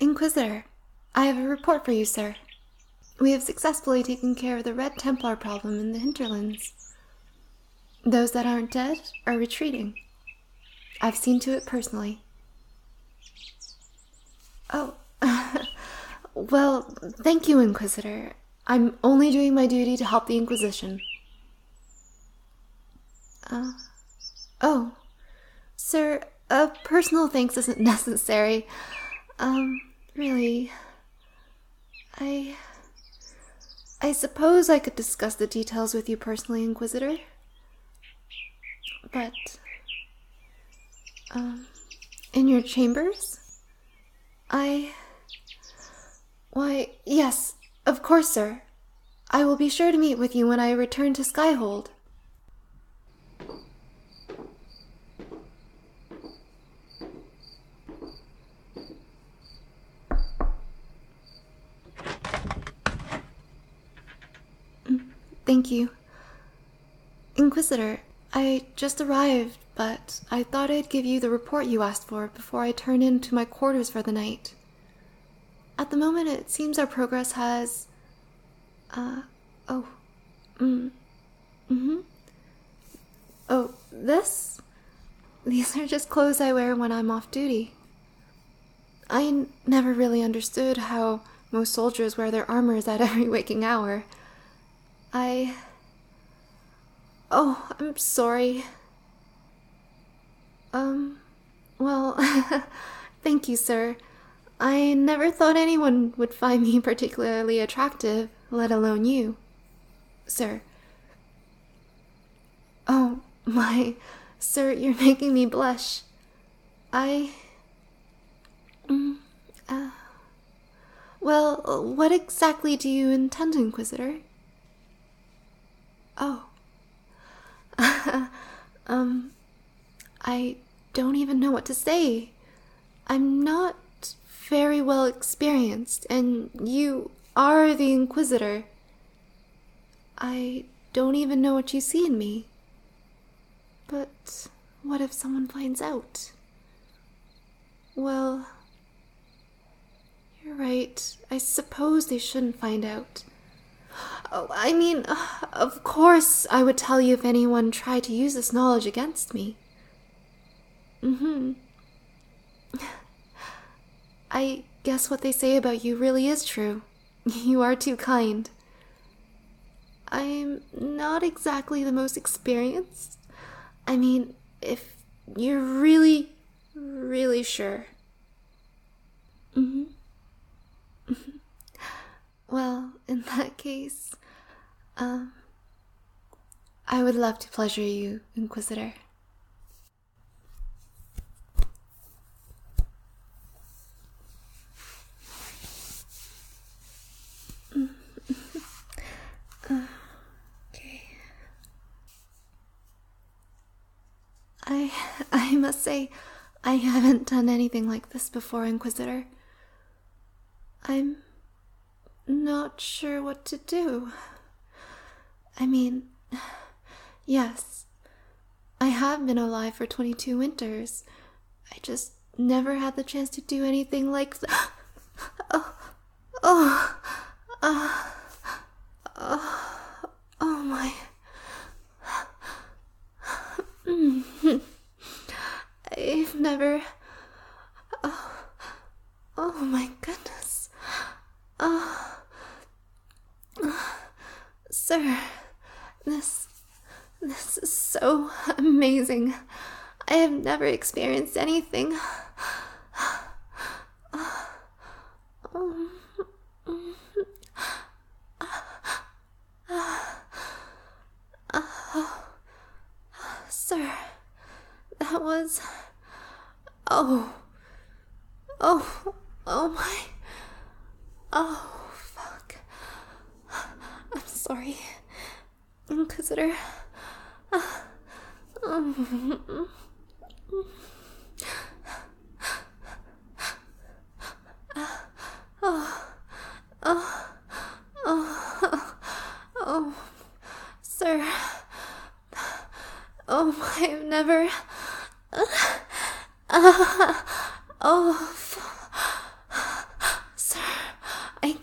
Inquisitor, I have a report for you, sir. We have successfully taken care of the Red Templar problem in the hinterlands. Those that aren't dead are retreating. I've seen to it personally. Oh, well, thank you, Inquisitor. I'm only doing my duty to help the Inquisition. Oh, sir, a personal thanks isn't necessary. Really, I suppose I could discuss the details with you personally, Inquisitor. But, in your chambers? Why, yes, of course, sir. I will be sure to meet with you when I return to Skyhold. Thank you. Inquisitor, I just arrived, but I thought I'd give you the report you asked for before I turn into my quarters for the night. At the moment, it seems our progress has... Oh, this? These are just clothes I wear when I'm off duty. I never really understood how most soldiers wear their armors at every waking hour. Oh, I'm sorry. Well, thank you, sir. I never thought anyone would find me particularly attractive, let alone you, sir. Oh, my, sir, you're making me blush. Well, what exactly do you intend, Inquisitor? Oh. I don't even know what to say. I'm not very well experienced, and you are the Inquisitor. I don't even know what you see in me. But what if someone finds out? Well, you're right. I suppose they shouldn't find out. Oh, I mean, of course I would tell you if anyone tried to use this knowledge against me. I guess what they say about you really is true. You are too kind. I'm not exactly the most experienced. I mean, if you're really, really sure. Well, in that case, I would love to pleasure you, Inquisitor. Okay. I must say, I haven't done anything like this before, Inquisitor. I'm not sure what to do. I mean, yes, I have been alive for 22 winters. I just never had the chance to do anything like that. Oh my. I've never... Oh my goodness. Sir, this is so amazing. I have never experienced anything. Sir, that was... Oh my... Oh, fuck. I'm sorry, Inquisitor. Sir. Oh, I've never...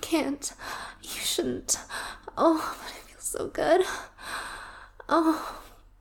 can't. You shouldn't. Oh, but it feels so good. Oh.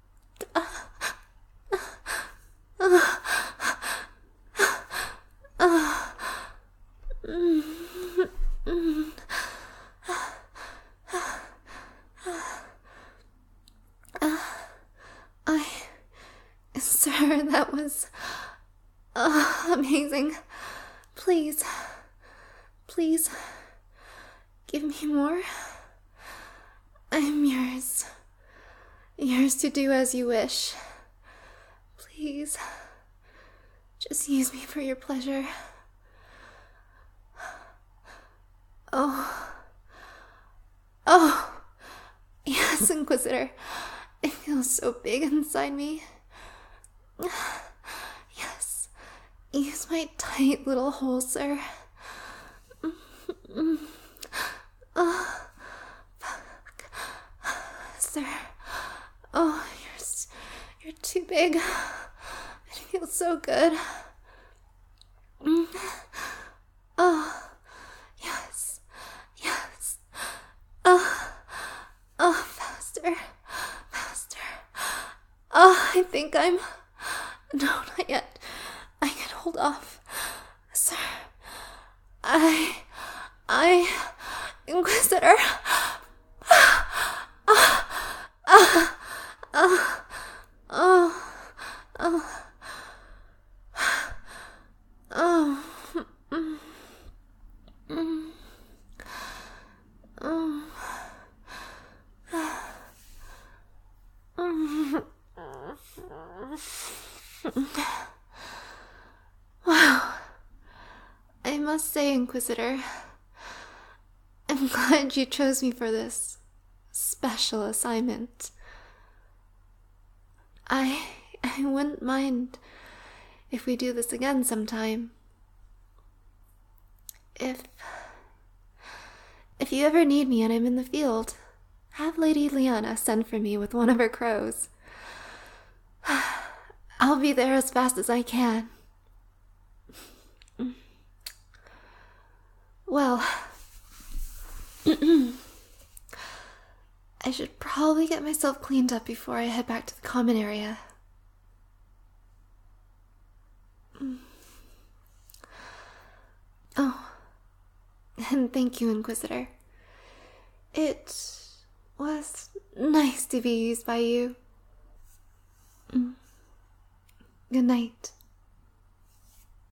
Sir, that was amazing. Please, please, give me more. I'm yours. Yours to do as you wish. Please, just use me for your pleasure. Oh. Oh. Yes, Inquisitor. It feels so big inside me. Yes. Use my tight little hole, sir. Fuck. Sir. Oh, you're too big. It feels so good. Oh. Yes. Yes. Oh, faster. Faster. Oh, I think I'm... No, not yet. I can hold off. Sir. Inquisitor. Wow. I must say, Inquisitor, I'm glad you chose me for this special assignment. I wouldn't mind if we do this again sometime. If you ever need me and I'm in the field, have Lady Liana send for me with one of her crows. I'll be there as fast as I can. Well, I should probably get myself cleaned up before I head back to the common area. Oh, and thank you, Inquisitor. It was nice to be used by you. Good night.